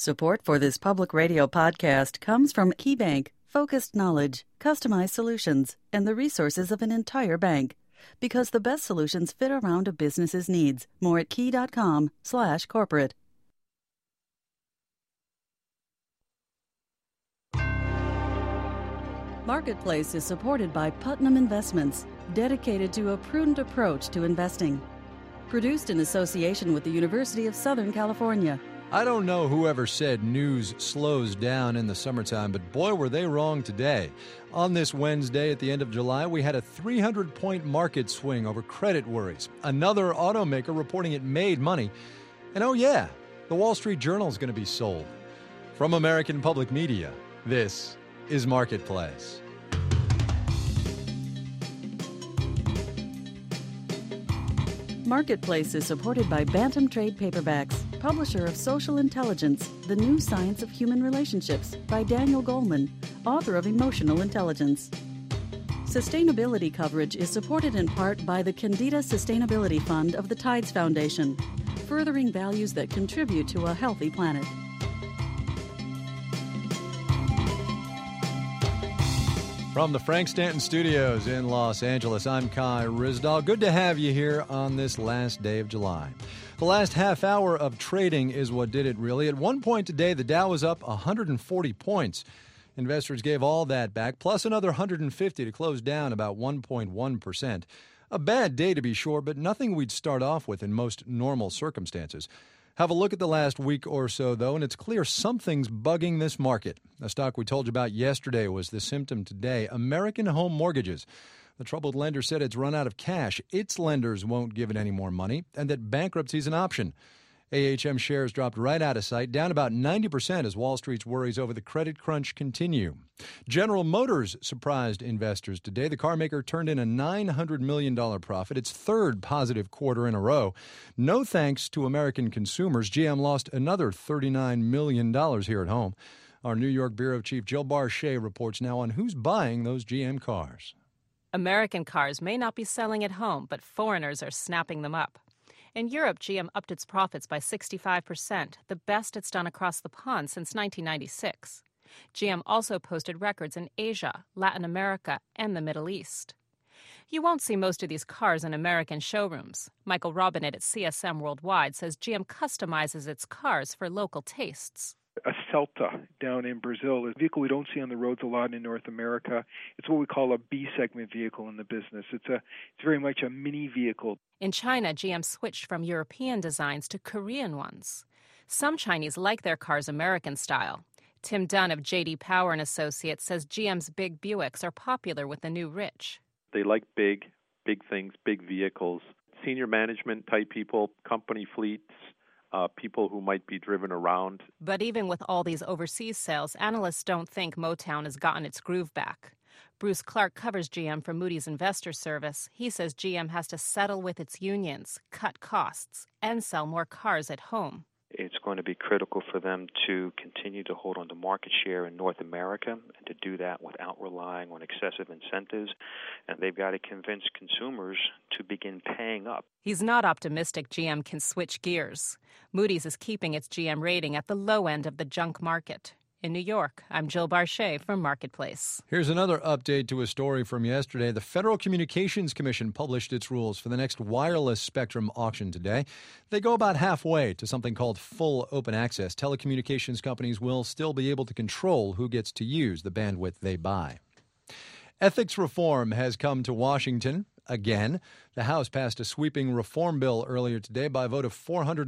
Support for this public radio podcast comes from KeyBank, focused knowledge, customized solutions, and the resources of an entire bank. Because the best solutions fit around a business's needs. More at key.com/corporate. Marketplace is supported by Putnam Investments, dedicated to a prudent approach to investing. Produced in association with the University of Southern California. I don't know whoever said news slows down in the summertime, but boy, were they wrong today. On this Wednesday at the end of July, we had a 300-point market swing over credit worries. Another automaker reporting it made money. And oh yeah, the Wall Street Journal is going to be sold. From American Public Media, this is Marketplace. Marketplace is supported by Bantam Trade Paperbacks, publisher of Social Intelligence, The New Science of Human Relationships by Daniel Goleman, author of Emotional Intelligence. Sustainability coverage is supported in part by the Candida Sustainability Fund of the Tides Foundation, furthering values that contribute to a healthy planet. From the Frank Stanton Studios in Los Angeles, I'm Kai Ryssdal. Good to have you here on this last day of July. The last half hour of trading is what did it, really. At one point today, the Dow was up 140 points. Investors gave all that back, plus another 150 to close down about 1.1%. A bad day to be sure, but nothing we'd start off with in most normal circumstances. Have a look at the last week or so, though, and it's clear something's bugging this market. A stock we told you about yesterday was the symptom today. American Home Mortgages. The troubled lender said it's run out of cash. Its lenders won't give it any more money, and that bankruptcy is an option. AHM shares dropped right out of sight, down about 90% as Wall Street's worries over the credit crunch continue. General Motors surprised investors today. The car maker turned in a $900 million profit, its third positive quarter in a row. No thanks to American consumers, GM lost another $39 million here at home. Our New York Bureau Chief Jill Barchet reports now on who's buying those GM cars. American cars may not be selling at home, but foreigners are snapping them up. In Europe, GM upped its profits by 65%, the best it's done across the pond since 1996. GM also posted records in Asia, Latin America, and the Middle East. You won't see most of these cars in American showrooms. Michael Robinett at CSM Worldwide says GM customizes its cars for local tastes. A Celta down in Brazil, a vehicle we don't see on the roads a lot in North America. It's what we call a B-segment vehicle in the business. It's very much a mini vehicle. In China, GM switched from European designs to Korean ones. Some Chinese like their cars American style. Tim Dunn of J.D. Power and Associates says GM's big Buicks are popular with the new rich. They like big things, big vehicles. Senior management type people, company fleets. People who might be driven around. But even with all these overseas sales, analysts don't think Motown has gotten its groove back. Bruce Clark covers GM for Moody's Investor Service. He says GM has to settle with its unions, cut costs, and sell more cars at home. It's going to be critical for them to continue to hold on to market share in North America and to do that without relying on excessive incentives. And they've got to convince consumers to begin paying up. He's not optimistic GM can switch gears. Moody's is keeping its GM rating at the low end of the junk market. In New York, I'm Jill Barchet from Marketplace. Here's another update to a story from yesterday. The Federal Communications Commission published its rules for the next wireless spectrum auction today. They go about halfway to something called full open access. Telecommunications companies will still be able to control who gets to use the bandwidth they buy. Ethics reform has come to Washington again. The House passed a sweeping reform bill earlier today by a vote of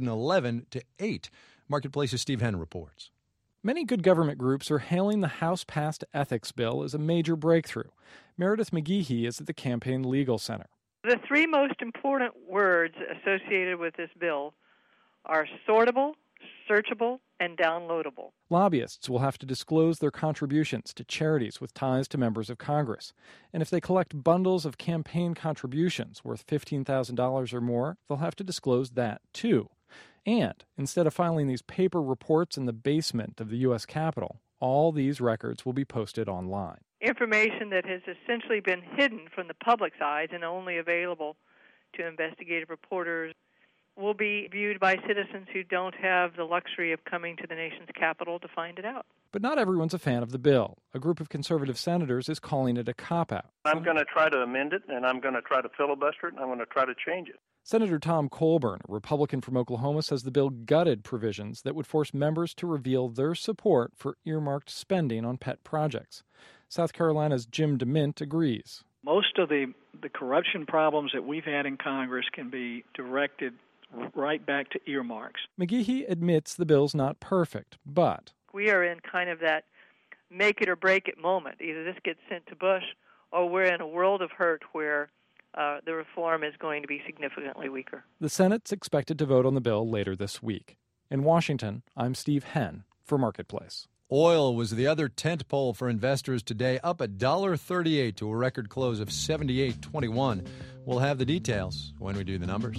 411 to 8. Marketplace's Steve Henn reports. Many good government groups are hailing the House-passed ethics bill as a major breakthrough. Meredith McGeehee is at the Campaign Legal Center. The three most important words associated with this bill are sortable, searchable, and downloadable. Lobbyists will have to disclose their contributions to charities with ties to members of Congress. And if they collect bundles of campaign contributions worth $15,000 or more, they'll have to disclose that, too. And instead of filing these paper reports in the basement of the U.S. Capitol, all these records will be posted online. Information that has essentially been hidden from the public's eyes and only available to investigative reporters will be viewed by citizens who don't have the luxury of coming to the nation's capital to find it out. But not everyone's a fan of the bill. A group of conservative senators is calling it a cop-out. I'm going to try to amend it, and I'm going to try to filibuster it, and I'm going to try to change it. Senator Tom Colburn, a Republican from Oklahoma, says the bill gutted provisions that would force members to reveal their support for earmarked spending on pet projects. South Carolina's Jim DeMint agrees. Most of the corruption problems that we've had in Congress can be directed right back to earmarks. McGehee admits the bill's not perfect, but we are in kind of that make it or break it moment. Either this gets sent to Bush or we're in a world of hurt where the reform is going to be significantly weaker. The Senate's expected to vote on the bill later this week. In Washington, I'm Steve Henn for Marketplace. Oil was the other tentpole for investors today, up $1.38 to a record close of $78.21. We'll have the details when we do the numbers.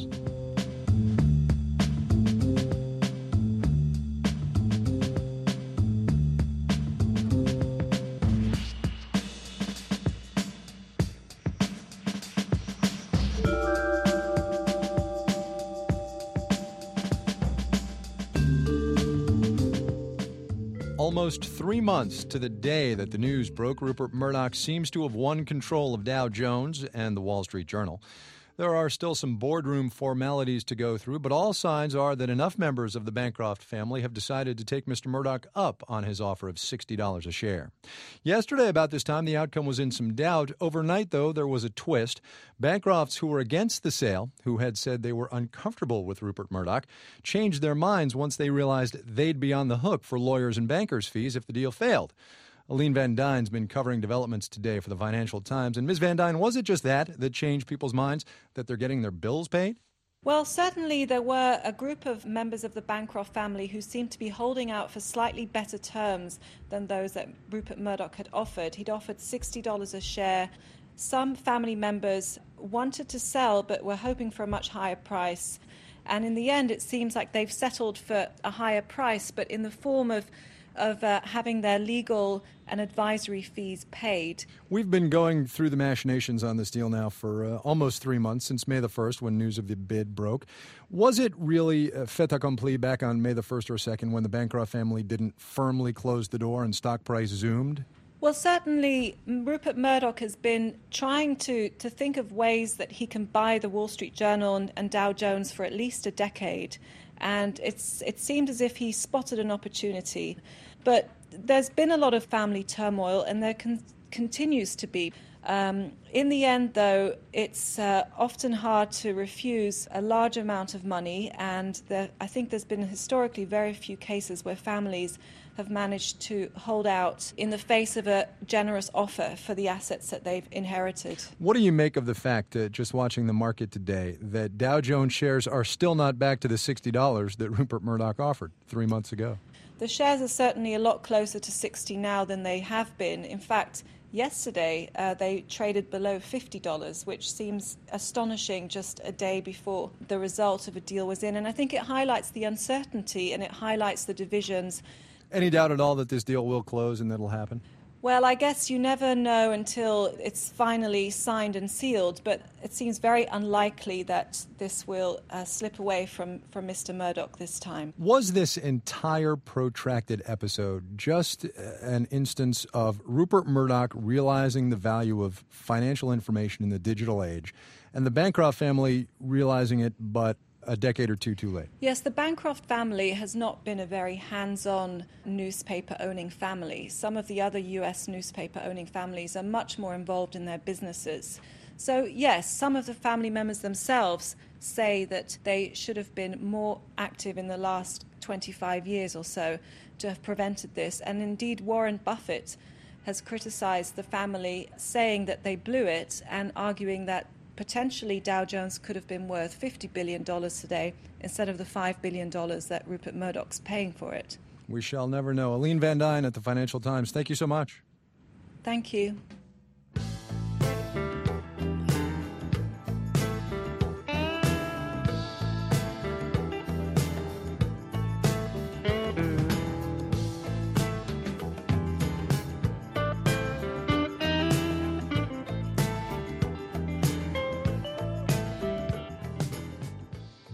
Almost 3 months to the day that the news broke, Rupert Murdoch seems to have won control of Dow Jones and the Wall Street Journal. There are still some boardroom formalities to go through, but all signs are that enough members of the Bancroft family have decided to take Mr. Murdoch up on his offer of $60 a share. Yesterday, about this time, the outcome was in some doubt. Overnight, though, there was a twist. Bancrofts who were against the sale, who had said they were uncomfortable with Rupert Murdoch, changed their minds once they realized they'd be on the hook for lawyers and bankers' fees if the deal failed. Aline Van Dyne's been covering developments today for the Financial Times. And Ms. Van Dyne, was it just that changed people's minds, that they're getting their bills paid? Well, certainly there were a group of members of the Bancroft family who seemed to be holding out for slightly better terms than those that Rupert Murdoch had offered. He'd offered $60 a share. Some family members wanted to sell but were hoping for a much higher price. And in the end, it seems like they've settled for a higher price, but in the form of having their legal and advisory fees paid. We've been going through the machinations on this deal now for almost 3 months, since May the 1st, when news of the bid broke. Was it really fait accompli back on May the 1st or 2nd when the Bancroft family didn't firmly close the door and stock price zoomed? Well, certainly Rupert Murdoch has been trying to think of ways that he can buy the Wall Street Journal and Dow Jones for at least a decade. And it seemed as if he spotted an opportunity. But there's been a lot of family turmoil, and there continues to be. In the end, though, it's often hard to refuse a large amount of money, and I think there's been historically very few cases where families have managed to hold out in the face of a generous offer for the assets that they've inherited. What do you make of the fact, just watching the market today, that Dow Jones shares are still not back to the $60 that Rupert Murdoch offered 3 months ago? The shares are certainly a lot closer to 60 now than they have been. In fact, yesterday they traded below $50, which seems astonishing just a day before the result of a deal was in. And I think it highlights the uncertainty and it highlights the divisions. Any doubt at all that this deal will close and that will happen? Well, I guess you never know until it's finally signed and sealed, but it seems very unlikely that this will slip away from Mr. Murdoch this time. Was this entire protracted episode just an instance of Rupert Murdoch realizing the value of financial information in the digital age, and the Bancroft family realizing it but a decade or two too late? Yes, the Bancroft family has not been a very hands-on newspaper-owning family. Some of the other U.S. newspaper-owning families are much more involved in their businesses. So, yes, some of the family members themselves say that they should have been more active in the last 25 years or so to have prevented this. And indeed, Warren Buffett has criticized the family, saying that they blew it and arguing that potentially Dow Jones could have been worth $50 billion today instead of the $5 billion that Rupert Murdoch's paying for it. We shall never know. Aline Van Dyne at the Financial Times, thank you so much. Thank you.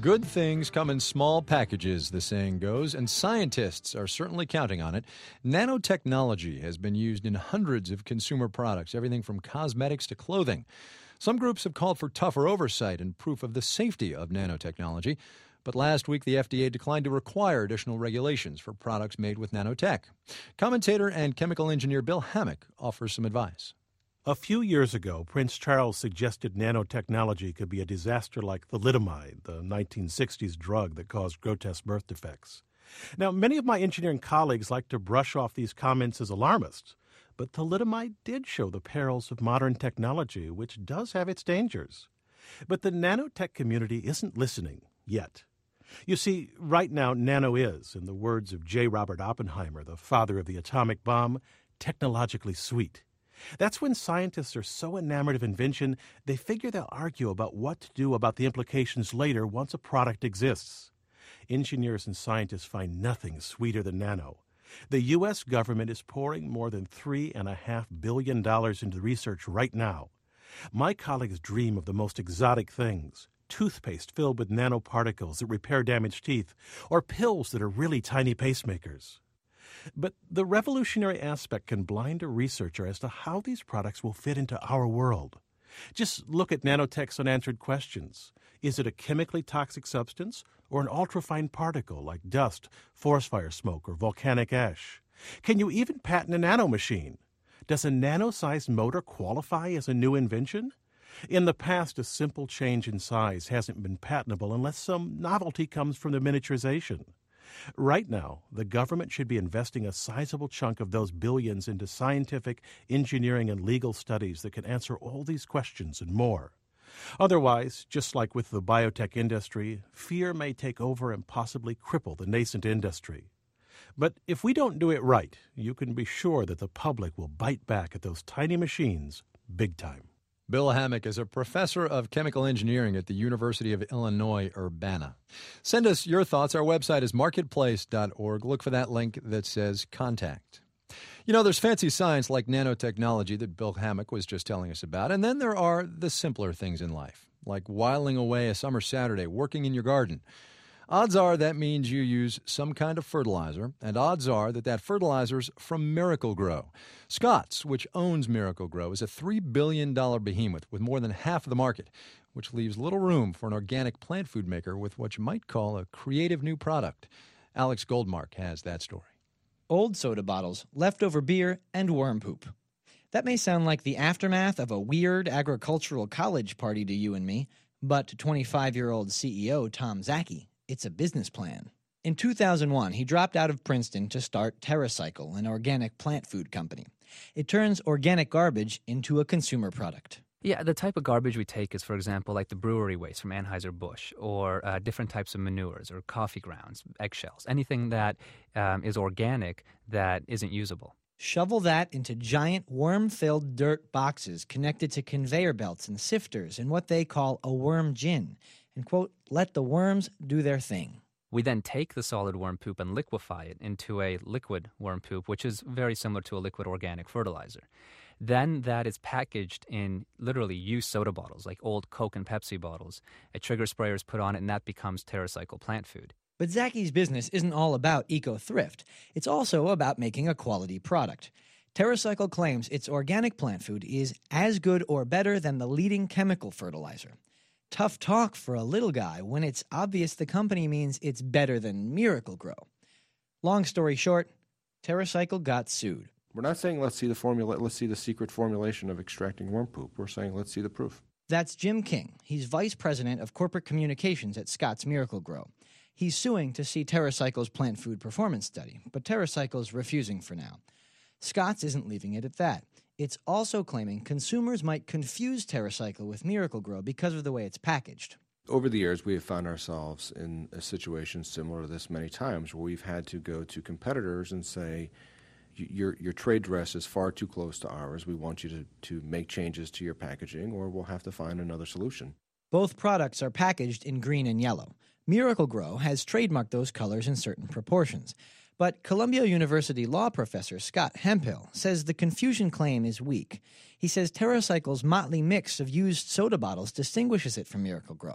Good things come in small packages, the saying goes, and scientists are certainly counting on it. Nanotechnology has been used in hundreds of consumer products, everything from cosmetics to clothing. Some groups have called for tougher oversight and proof of the safety of nanotechnology. But last week, the FDA declined to require additional regulations for products made with nanotech. Commentator and chemical engineer Bill Hammack offers some advice. A few years ago, Prince Charles suggested nanotechnology could be a disaster like thalidomide, the 1960s drug that caused grotesque birth defects. Now, many of my engineering colleagues like to brush off these comments as alarmist, but thalidomide did show the perils of modern technology, which does have its dangers. But the nanotech community isn't listening yet. You see, right now, nano is, in the words of J. Robert Oppenheimer, the father of the atomic bomb, technologically sweet. That's when scientists are so enamored of invention, they figure they'll argue about what to do about the implications later once a product exists. Engineers and scientists find nothing sweeter than nano. The U.S. government is pouring more than $3.5 billion into research right now. My colleagues dream of the most exotic things: toothpaste filled with nanoparticles that repair damaged teeth, or pills that are really tiny pacemakers. But the revolutionary aspect can blind a researcher as to how these products will fit into our world. Just look at nanotech's unanswered questions. Is it a chemically toxic substance or an ultrafine particle like dust, forest fire smoke, or volcanic ash? Can you even patent a nanomachine? Does a nano-sized motor qualify as a new invention? In the past, a simple change in size hasn't been patentable unless some novelty comes from the miniaturization. Right now, the government should be investing a sizable chunk of those billions into scientific, engineering, and legal studies that can answer all these questions and more. Otherwise, just like with the biotech industry, fear may take over and possibly cripple the nascent industry. But if we don't do it right, you can be sure that the public will bite back at those tiny machines big time. Bill Hammack is a professor of chemical engineering at the University of Illinois, Urbana. Send us your thoughts. Our website is marketplace.org. Look for that link that says contact. You know, there's fancy science like nanotechnology that Bill Hammack was just telling us about, and then there are the simpler things in life, like whiling away a summer Saturday, working in your garden. Odds are that means you use some kind of fertilizer, and odds are that fertilizer's from Miracle-Gro. Scotts, which owns Miracle-Gro, is a $3 billion behemoth with more than half of the market, which leaves little room for an organic plant food maker with what you might call a creative new product. Alex Goldmark has that story. Old soda bottles, leftover beer, and worm poop. That may sound like the aftermath of a weird agricultural college party to you and me, but to 25-year-old CEO Tom Zaki, it's a business plan. In 2001, he dropped out of Princeton to start TerraCycle, an organic plant food company. It turns organic garbage into a consumer product. Yeah, the type of garbage we take is, for example, like the brewery waste from Anheuser-Busch, or different types of manures, or coffee grounds, eggshells, anything that is organic that isn't usable. Shovel that into giant worm-filled dirt boxes connected to conveyor belts and sifters in what they call a worm gin, and, quote, let the worms do their thing. We then take the solid worm poop and liquefy it into a liquid worm poop, which is very similar to a liquid organic fertilizer. Then that is packaged in literally used soda bottles, like old Coke and Pepsi bottles. A trigger sprayer is put on it, and that becomes TerraCycle plant food. But Zaki's business isn't all about eco-thrift. It's also about making a quality product. TerraCycle claims its organic plant food is as good or better than the leading chemical fertilizer. Tough talk for a little guy when it's obvious the company means it's better than Miracle-Gro. Long story short, TerraCycle got sued. We're not saying let's see the formula, let's see the secret formulation of extracting worm poop. We're saying let's see the proof. That's Jim King. He's vice president of corporate communications at Scotts Miracle-Gro. He's suing to see TerraCycle's plant food performance study, but TerraCycle's refusing for now. Scotts isn't leaving it at that. It's also claiming consumers might confuse TerraCycle with Miracle-Gro because of the way it's packaged. Over the years, we have found ourselves in a situation similar to this many times, where we've had to go to competitors and say, your trade dress is far too close to ours. We want you to make changes to your packaging, or we'll have to find another solution. Both products are packaged in green and yellow. Miracle-Gro has trademarked those colors in certain proportions. But Columbia University law professor Scott Hemphill says the confusion claim is weak. He says TerraCycle's motley mix of used soda bottles distinguishes it from Miracle-Gro,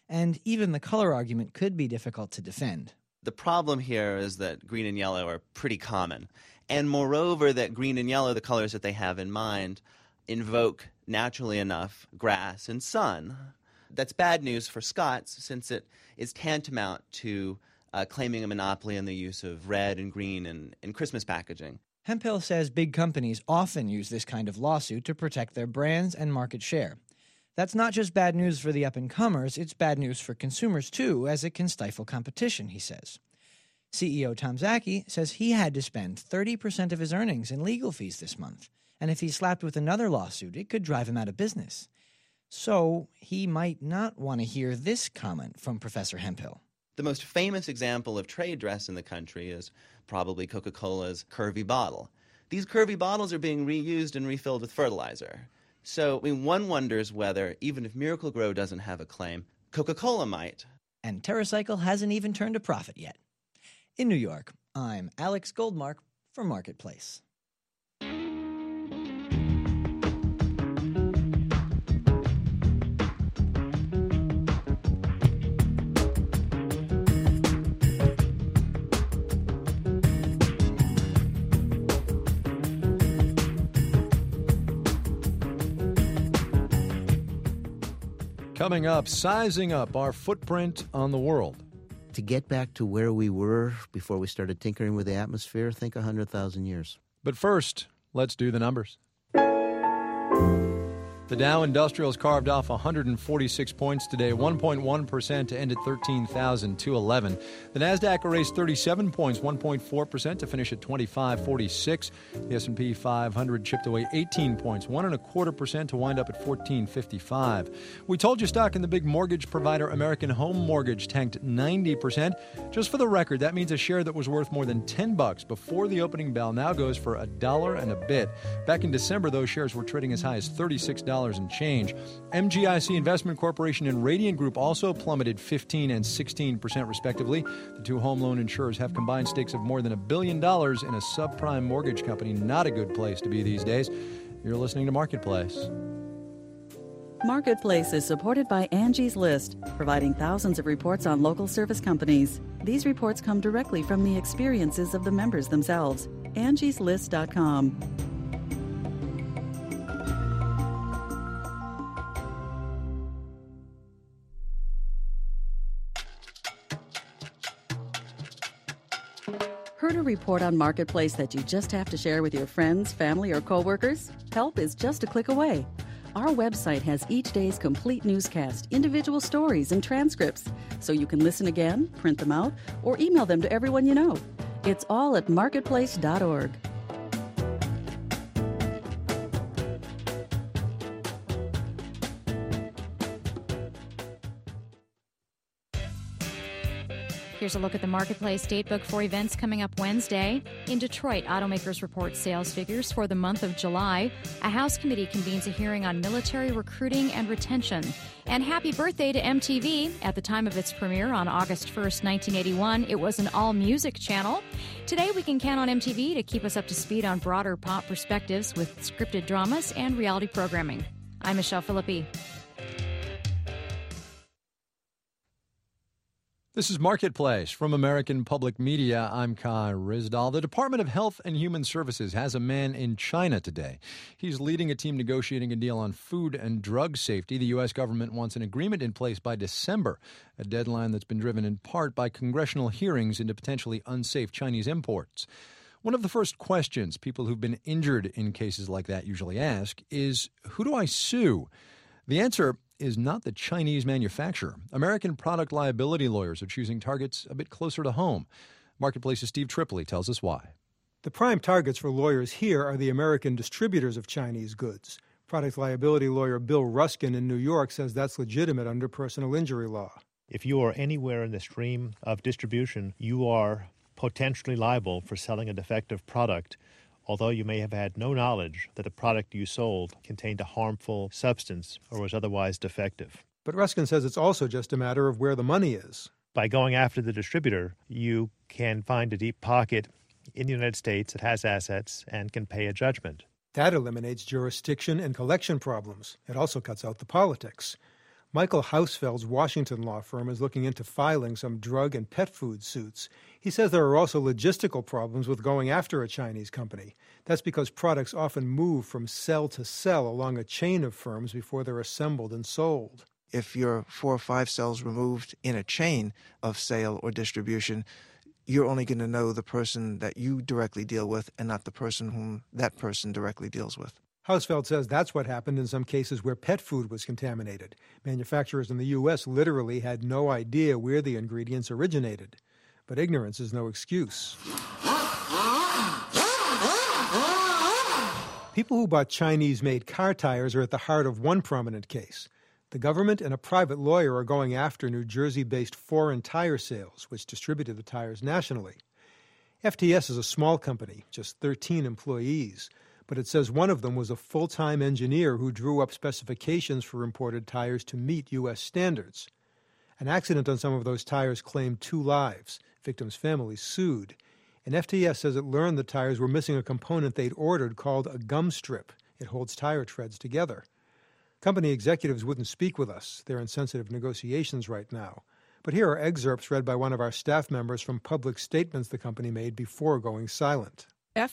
and even the color argument could be difficult to defend. The problem here is that green and yellow are pretty common. And moreover, that green and yellow, the colors that they have in mind, invoke, naturally enough, grass and sun. That's bad news for Scots, since it is tantamount to claiming a monopoly on the use of red and green in Christmas packaging. Hemphill says big companies often use this kind of lawsuit to protect their brands and market share. That's not just bad news for the up-and-comers, it's bad news for consumers too, as it can stifle competition, he says. CEO Tom Zaki says he had to spend 30% of his earnings in legal fees this month, and if he's slapped with another lawsuit, it could drive him out of business. So he might not want to hear this comment from Professor Hemphill. The most famous example of trade dress in the country is probably Coca-Cola's curvy bottle. These curvy bottles are being reused and refilled with fertilizer. So one wonders whether, even if Miracle-Gro doesn't have a claim, Coca-Cola might. And TerraCycle hasn't even turned a profit yet. In New York, I'm Alex Goldmark for Marketplace. Coming up, sizing up our footprint on the world. To get back to where we were before we started tinkering with the atmosphere, think 100,000 years. But first, let's do the numbers. The Dow Industrials carved off 146 points today, 1.1% to end at 13,211. The Nasdaq erased 37 points, 1.4% to finish at 2546. The S&P 500 chipped away 18 points, 1.25% to wind up at 1455. We told you stock in the big mortgage provider American Home Mortgage tanked 90%. Just for the record, that means a share that was worth more than $10 before the opening bell now goes for $1 and a bit. Back in December, those shares were trading as high as $36 and change. MGIC Investment Corporation and Radiant Group also plummeted 15% and 16% respectively. The two home loan insurers have combined stakes of more than $1 billion in a subprime mortgage company. Not a good place to be these days. You're listening to Marketplace. Marketplace is supported by Angie's List, providing thousands of reports on local service companies. These reports come directly from the experiences of the members themselves. Angie'sList.com. Heard a report on Marketplace that you just have to share with your friends, family, or coworkers? Help is just a click away. Our website has each day's complete newscast, individual stories, and transcripts, so you can listen again, print them out, or email them to everyone you know. It's all at marketplace.org. Here's a look at the Marketplace Datebook for events coming up Wednesday. In Detroit, automakers report sales figures for the month of July. A House committee convenes a hearing on military recruiting and retention. And happy birthday to MTV. At the time of its premiere on August 1st, 1981, it was an all-music channel. Today, we can count on MTV to keep us up to speed on broader pop perspectives with scripted dramas and reality programming. I'm Michelle Philippi. This is Marketplace from American Public Media. I'm Kai Ryssdal. The Department of Health and Human Services has a man in China today. He's leading a team negotiating a deal on food and drug safety. The U.S. government wants an agreement in place by December, a deadline that's been driven in part by congressional hearings into potentially unsafe Chinese imports. One of the first questions people who've been injured in cases like that usually ask is, who do I sue? The answer is not the Chinese manufacturer. American product liability lawyers are choosing targets a bit closer to home. Marketplace's Steve Tripoli tells us why. The prime targets for lawyers here are the American distributors of Chinese goods. Product liability lawyer Bill Ruskin in New York says that's legitimate under personal injury law. If you are anywhere in the stream of distribution, you are potentially liable for selling a defective product, although you may have had no knowledge that the product you sold contained a harmful substance or was otherwise defective. But Ruskin says it's also just a matter of where the money is. By going after the distributor, you can find a deep pocket in the United States that has assets and can pay a judgment. That eliminates jurisdiction and collection problems. It also cuts out the politics. Michael Hausfeld's Washington law firm is looking into filing some drug and pet food suits. He says there are also logistical problems with going after a Chinese company. That's because products often move from cell to cell along a chain of firms before they're assembled and sold. If you're 4 or 5 cells removed in a chain of sale or distribution, you're only going to know the person that you directly deal with and not the person whom that person directly deals with. Hausfeld says that's what happened in some cases where pet food was contaminated. Manufacturers in the U.S. literally had no idea where the ingredients originated. But ignorance is no excuse. People who bought Chinese-made car tires are at the heart of one prominent case. The government and a private lawyer are going after New Jersey-based Foreign Tire Sales, which distributed the tires nationally. FTS is a small company, just 13 employees. But it says one of them was a full-time engineer who drew up specifications for imported tires to meet U.S. standards. An accident on some of those tires claimed 2 lives. Victims' families sued. And FTS says it learned the tires were missing a component they'd ordered called a gum strip. It holds tire treads together. Company executives wouldn't speak with us. They're in sensitive negotiations right now. But here are excerpts read by one of our staff members from public statements the company made before going silent.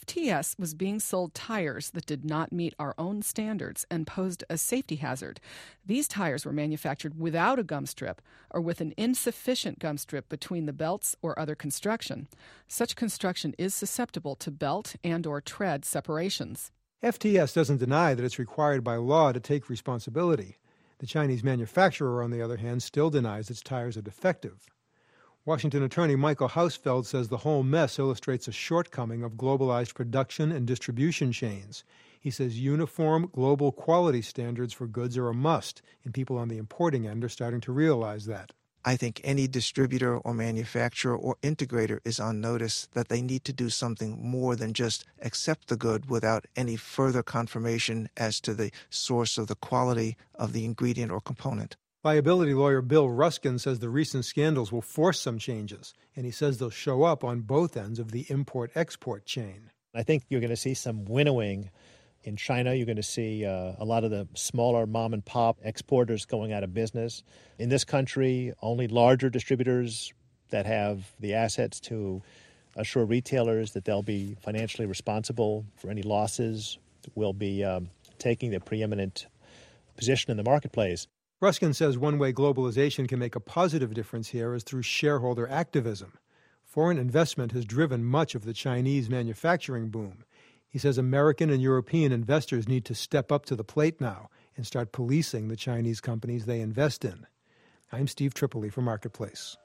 FTS was being sold tires that did not meet our own standards and posed a safety hazard. These tires were manufactured without a gum strip or with an insufficient gum strip between the belts or other construction. Such construction is susceptible to belt and/or tread separations. FTS doesn't deny that it's required by law to take responsibility. The Chinese manufacturer, on the other hand, still denies its tires are defective. Washington attorney Michael Hausfeld says the whole mess illustrates a shortcoming of globalized production and distribution chains. He says uniform global quality standards for goods are a must, and people on the importing end are starting to realize that. I think any distributor or manufacturer or integrator is on notice that they need to do something more than just accept the good without any further confirmation as to the source of the quality of the ingredient or component. Liability lawyer Bill Ruskin says the recent scandals will force some changes, and he says they'll show up on both ends of the import-export chain. I think you're going to see some winnowing. In China, you're going to see a lot of the smaller mom-and-pop exporters going out of business. In this country, only larger distributors that have the assets to assure retailers that they'll be financially responsible for any losses will be taking the preeminent position in the marketplace. Ruskin says one way globalization can make a positive difference here is through shareholder activism. Foreign investment has driven much of the Chinese manufacturing boom. He says American and European investors need to step up to the plate now and start policing the Chinese companies they invest in. I'm Steve Tripoli for Marketplace.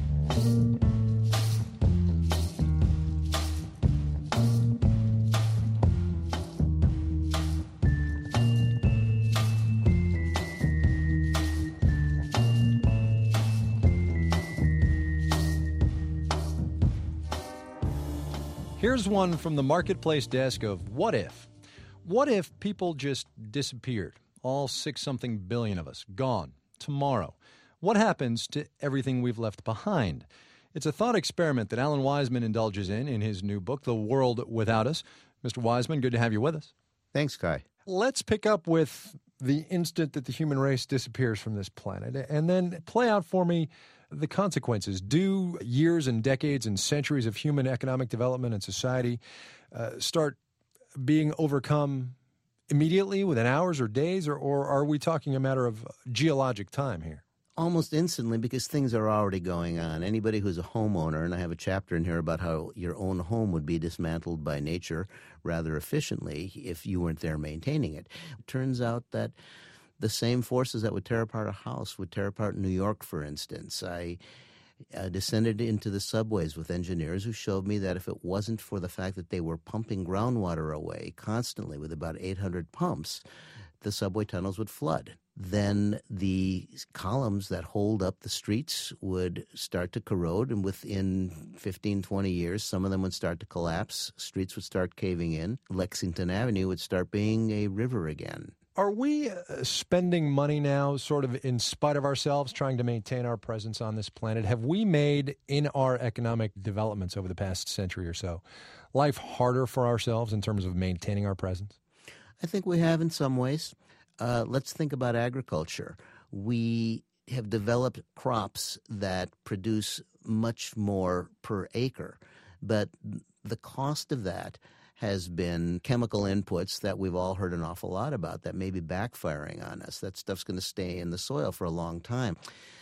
Here's one from the Marketplace desk of what if? What if people just disappeared? All 6-something billion of us, gone, tomorrow. What happens to everything we've left behind? It's a thought experiment that Alan Wiseman indulges in his new book, The World Without Us. Mr. Wiseman, good to have you with us. Thanks, Kai. Let's pick up with the instant that the human race disappears from this planet, and then play out for me the consequences. Do years and decades and centuries of human economic development and society start being overcome immediately within hours or days, or are we talking a matter of geologic time here? Almost instantly, because things are already going on. Anybody who's a homeowner, and I have a chapter in here about how your own home would be dismantled by nature rather efficiently if you weren't there maintaining it. It turns out that the same forces that would tear apart a house would tear apart New York, for instance. I descended into the subways with engineers who showed me that if it wasn't for the fact that they were pumping groundwater away constantly with about 800 pumps, the subway tunnels would flood. Then the columns that hold up the streets would start to corrode, and within 15, 20 years, some of them would start to collapse. Streets would start caving in. Lexington Avenue would start being a river again. Are we spending money now sort of in spite of ourselves, trying to maintain our presence on this planet? Have we made, in our economic developments over the past century or so, life harder for ourselves in terms of maintaining our presence? I think we have in some ways. Let's think about agriculture. we have developed crops that produce much more per acre. But the cost of that has been chemical inputs that we've all heard an awful lot about that may be backfiring on us. That stuff's going to stay in the soil for a long time.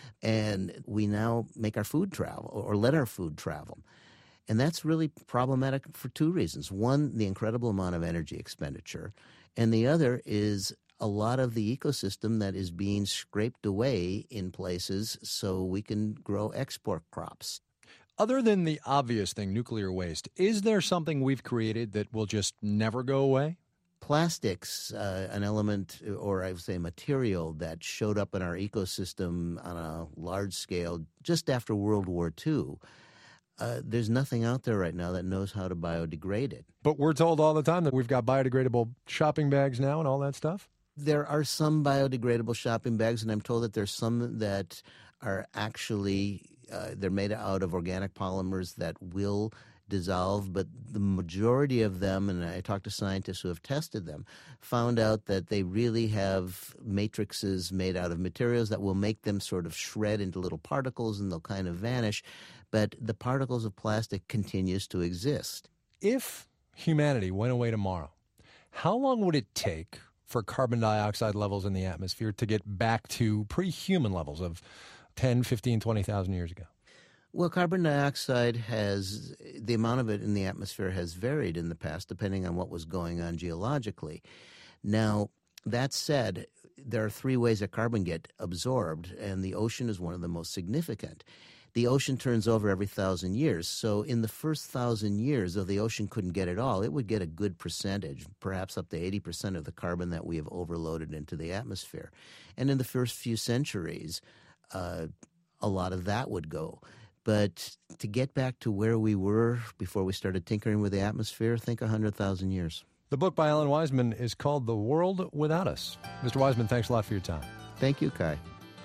And we now make our food travel or let our food travel. And that's really problematic for two reasons. One, the incredible amount of energy expenditure. And the other is a lot of the ecosystem that is being scraped away in places so we can grow export crops. Other than the obvious thing, nuclear waste, is there something we've created that will just never go away? Plastics, an element, or I would say material, that showed up in our ecosystem on a large scale just after World War II. There's nothing out there right now that knows how to biodegrade it. But we're told all the time that we've got biodegradable shopping bags now and all that stuff? There are some biodegradable shopping bags, and I'm told that there's some that are actually they're made out of organic polymers that will dissolve, but the majority of them, and I talked to scientists who have tested them, found out that they really have matrices made out of materials that will make them sort of shred into little particles, and they'll kind of vanish. But the particles of plastic continues to exist. If humanity went away tomorrow, how long would it take for carbon dioxide levels in the atmosphere to get back to pre-human levels of 10, 15, 20,000 years ago? Well, carbon dioxide the amount of it in the atmosphere has varied in the past depending on what was going on geologically. Now, that said, there are three ways that carbon get absorbed, and the ocean is one of the most significant. The ocean turns over every 1,000 years. So in the first 1,000 years, though the ocean couldn't get it all, it would get a good percentage, perhaps up to 80% of the carbon that we have overloaded into the atmosphere. And in the first few centuries, a lot of that would go. But to get back to where we were before we started tinkering with the atmosphere, think 100,000 years. The book by Alan Weisman is called The World Without Us. Mr. Weisman, thanks a lot for your time. Thank you, Kai.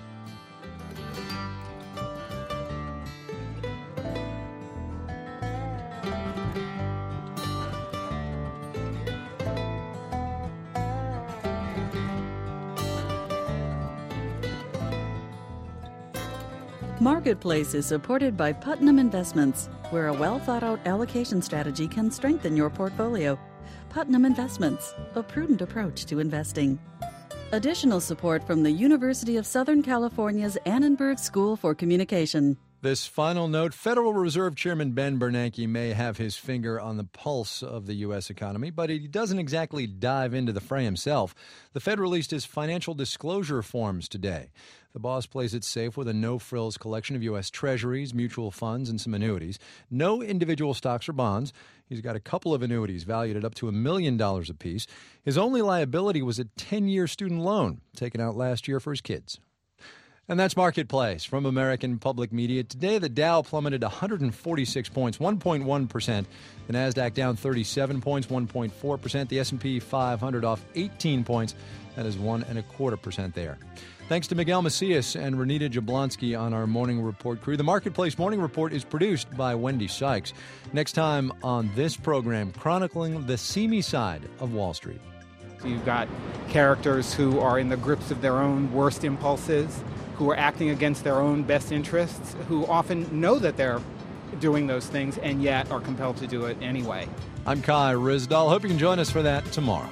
Marketplace is supported by Putnam Investments, where a well-thought-out allocation strategy can strengthen your portfolio. Putnam Investments, a prudent approach to investing. Additional support from the University of Southern California's Annenberg School for Communication. This final note, Federal Reserve Chairman Ben Bernanke may have his finger on the pulse of the U.S. economy, but he doesn't exactly dive into the fray himself. The Fed released his financial disclosure forms today. The boss plays it safe with a no-frills collection of U.S. treasuries, mutual funds, and some annuities. No individual stocks or bonds. He's got a couple of annuities valued at up to $1 million apiece. His only liability was a 10-year student loan taken out last year for his kids. And that's Marketplace from American Public Media. Today, the Dow plummeted 146 points, 1.1%. The Nasdaq down 37 points, 1.4%. The S&P 500 off 18 points. That is 1.25% there. Thanks to Miguel Macias and Renita Jablonski on our Morning Report crew. The Marketplace Morning Report is produced by Wendy Sykes. Next time on this program, chronicling the seamy side of Wall Street. So you've got characters who are in the grips of their own worst impulses, who are acting against their own best interests, who often know that they're doing those things and yet are compelled to do it anyway. I'm Kai Ryssdal. Hope you can join us for that tomorrow.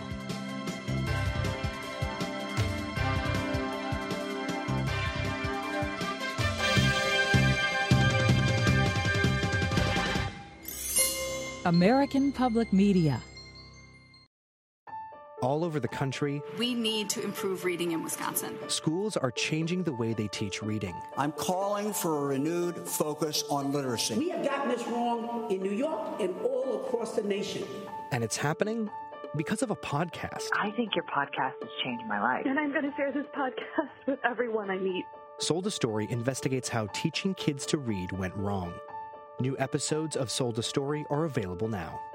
American Public Media. All over the country, we need to improve reading in Wisconsin. Schools are changing the way they teach reading. I'm calling for a renewed focus on literacy. We have gotten this wrong in New York and all across the nation. And it's happening because of a podcast. I think your podcast has changed my life. And I'm going to share this podcast with everyone I meet. Sold a Story investigates how teaching kids to read went wrong. New episodes of Sold a Story are available now.